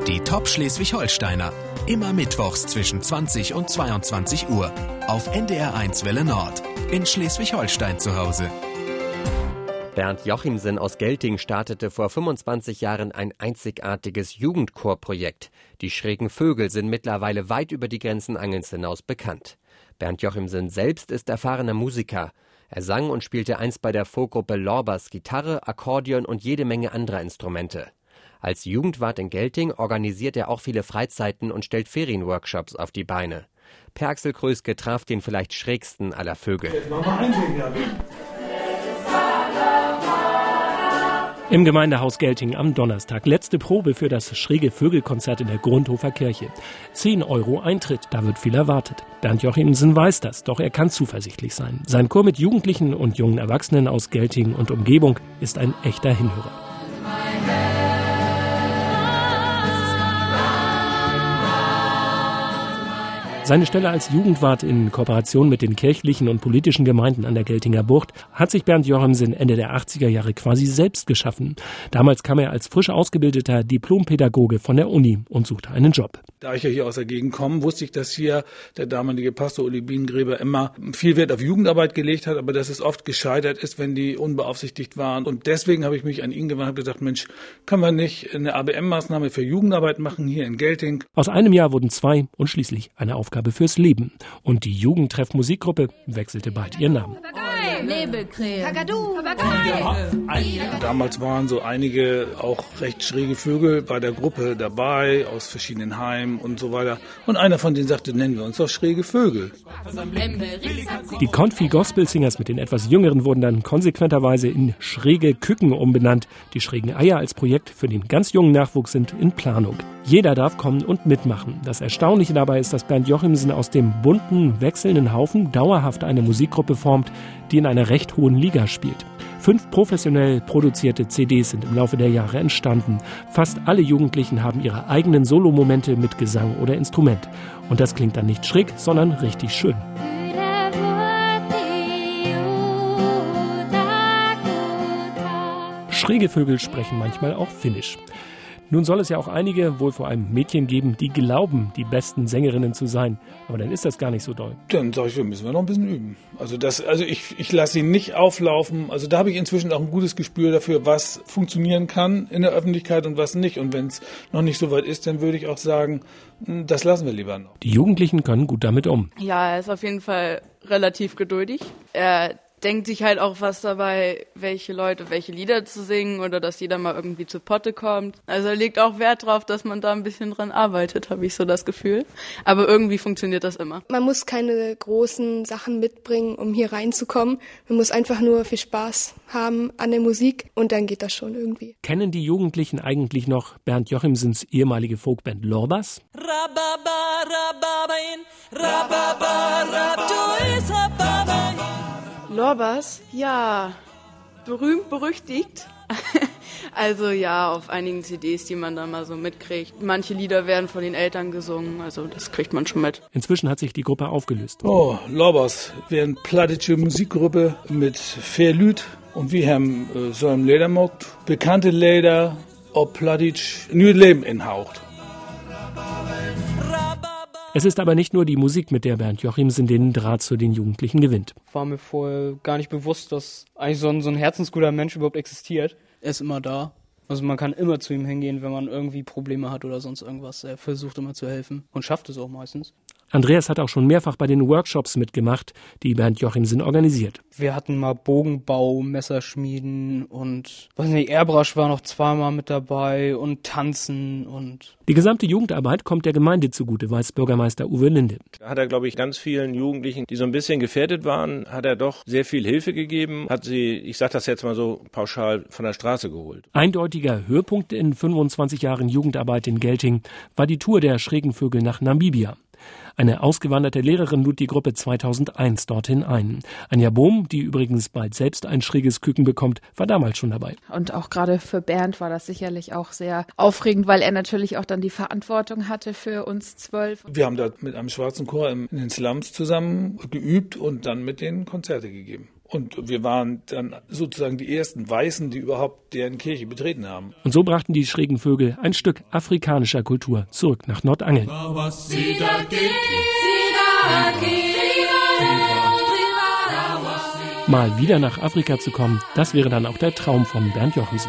Die Top Schleswig-Holsteiner. Immer mittwochs zwischen 20 und 22 Uhr. Auf NDR1 Welle Nord. In Schleswig-Holstein zu Hause. Bernd Jochimsen aus Gelting startete vor 25 Jahren ein einzigartiges Jugendchorprojekt. Die Schrägen Vögel sind mittlerweile weit über die Grenzen Angelns hinaus bekannt. Bernd Jochimsen selbst ist erfahrener Musiker. Er sang und spielte einst bei der Folkgruppe Lorbas Gitarre, Akkordeon und jede Menge anderer Instrumente. Als Jugendwart in Gelting organisiert er auch viele Freizeiten und stellt Ferienworkshops auf die Beine. Per Axel Kröske traf den vielleicht schrägsten aller Vögel. Im Gemeindehaus Gelting am Donnerstag. Letzte Probe für das schräge Vögelkonzert in der Grundhofer Kirche. 10 € Eintritt, da wird viel erwartet. Bernd Jochimsen weiß das, doch er kann zuversichtlich sein. Sein Chor mit Jugendlichen und jungen Erwachsenen aus Gelting und Umgebung ist ein echter Hinhörer. Seine Stelle als Jugendwart in Kooperation mit den kirchlichen und politischen Gemeinden an der Geltinger Bucht hat sich Bernd Jochimsen Ende der 80er Jahre quasi selbst geschaffen. Damals kam er als frisch ausgebildeter Diplompädagoge von der Uni und suchte einen Job. Da ich ja hier aus der Gegend komme, wusste ich, dass hier der damalige Pastor Uli Bienengräber immer viel Wert auf Jugendarbeit gelegt hat, aber dass es oft gescheitert ist, wenn die unbeaufsichtigt waren. Und deswegen habe ich mich an ihn gewandt und gesagt, Mensch, können wir nicht eine ABM-Maßnahme für Jugendarbeit machen hier in Gelting? Aus einem Jahr wurden 2 und schließlich eine Aufgabe fürs Leben. Und die Jugendtreff-Musikgruppe wechselte bald ihren Namen. Nebelkrähen. Kakadu. Damals waren so einige auch recht schräge Vögel bei der Gruppe dabei, aus verschiedenen Heimen und so weiter. Und einer von denen sagte, nennen wir uns doch schräge Vögel. Die Confy Gospel Singers mit den etwas Jüngeren wurden dann konsequenterweise in schräge Küken umbenannt. Die schrägen Eier als Projekt für den ganz jungen Nachwuchs sind in Planung. Jeder darf kommen und mitmachen. Das Erstaunliche dabei ist, dass Bernd Jochimsen aus dem bunten, wechselnden Haufen dauerhaft eine Musikgruppe formt, die in einer recht hohen Liga spielt. 5 professionell produzierte CDs sind im Laufe der Jahre entstanden. Fast alle Jugendlichen haben ihre eigenen Solomomente mit Gesang oder Instrument. Und das klingt dann nicht schräg, sondern richtig schön. Schräge Vögel sprechen manchmal auch Finnisch. Nun soll es ja auch einige, wohl vor allem Mädchen geben, die glauben, die besten Sängerinnen zu sein. Aber dann ist das gar nicht so doll. Dann sage ich, müssen wir noch ein bisschen üben. Also ich lasse ihn nicht auflaufen. Also da habe ich inzwischen auch ein gutes Gespür dafür, was funktionieren kann in der Öffentlichkeit und was nicht. Und wenn es noch nicht so weit ist, dann würde ich auch sagen, das lassen wir lieber noch. Die Jugendlichen können gut damit um. Ja, er ist auf jeden Fall relativ geduldig. Er denkt sich halt auch was dabei, welche Leute welche Lieder zu singen oder dass jeder mal irgendwie zu Potte kommt. Also er legt auch Wert drauf, dass man da ein bisschen dran arbeitet, habe ich so das Gefühl. Aber irgendwie funktioniert das immer. Man muss keine großen Sachen mitbringen, um hier reinzukommen. Man muss einfach nur viel Spaß haben an der Musik und dann geht das schon irgendwie. Kennen die Jugendlichen eigentlich noch Bernd Jochimsens ehemalige Folkband Lorbas? Lorbas, ja, berühmt, berüchtigt. Also ja, auf einigen CDs, die man da mal so mitkriegt. Manche Lieder werden von den Eltern gesungen, also das kriegt man schon mit. Inzwischen hat sich die Gruppe aufgelöst. Oh, Lorbas wäre eine plattische Musikgruppe mit Fairlüt und wir haben so ein Ledermokt, bekannte Lieder, ob plattisch, new Leben inhaucht. Es ist aber nicht nur die Musik, mit der Bernd Jochimsen den Draht zu den Jugendlichen gewinnt. War mir vorher gar nicht bewusst, dass eigentlich so ein herzensguter Mensch überhaupt existiert. Er ist immer da. Also man kann immer zu ihm hingehen, wenn man irgendwie Probleme hat oder sonst irgendwas. Er versucht immer zu helfen und schafft es auch meistens. Andreas hat auch schon mehrfach bei den Workshops mitgemacht, die Bernd Jochimsen organisiert. Wir hatten mal Bogenbau, Messerschmieden und Airbrush war noch 2-mal mit dabei und Tanzen und... Die gesamte Jugendarbeit kommt der Gemeinde zugute, weiß Bürgermeister Uwe Linde. Da hat er, glaube ich, ganz vielen Jugendlichen, die so ein bisschen gefährdet waren, hat er doch sehr viel Hilfe gegeben, hat sie, ich sage das jetzt mal so pauschal, von der Straße geholt. Eindeutiger Höhepunkt in 25 Jahren Jugendarbeit in Gelting war die Tour der schrägen Vögel nach Namibia. Eine ausgewanderte Lehrerin lud die Gruppe 2001 dorthin ein. Anja Bohm, die übrigens bald selbst ein schräges Küken bekommt, war damals schon dabei. Und auch gerade für Bernd war das sicherlich auch sehr aufregend, weil er natürlich auch dann die Verantwortung hatte für uns 12. Wir haben da mit einem schwarzen Chor in den Slums zusammen geübt und dann mit denen Konzerte gegeben. Und wir waren dann sozusagen die ersten Weißen, die überhaupt deren Kirche betreten haben. Und so brachten die schrägen Vögel ein Stück afrikanischer Kultur zurück nach Nordangeln. Mal wieder nach Afrika zu kommen, das wäre dann auch der Traum von Bernd Jochimsen.